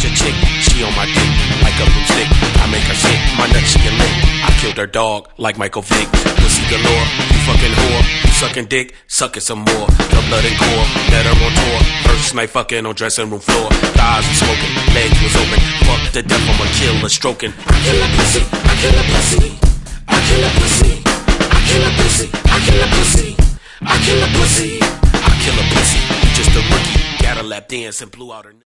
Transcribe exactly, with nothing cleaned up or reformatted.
bitch a chick, she on my dick like a broomstick. I make her sick, my nut she get lick. I killed her dog like Michael Vick. Pussy galore, you fucking whore. You sucking dick, suck it some more. The blood and core, let her on tour. First night fucking on dressing room floor. Thighs was smoking, legs was open. Fuck to death, I'ma kill her stroking. I kill a pussy, I kill a pussy. I kill a pussy, I kill a pussy. I kill a pussy, I kill a pussy. I kill a pussy. You just a rookie, got a lap dance and blew out her.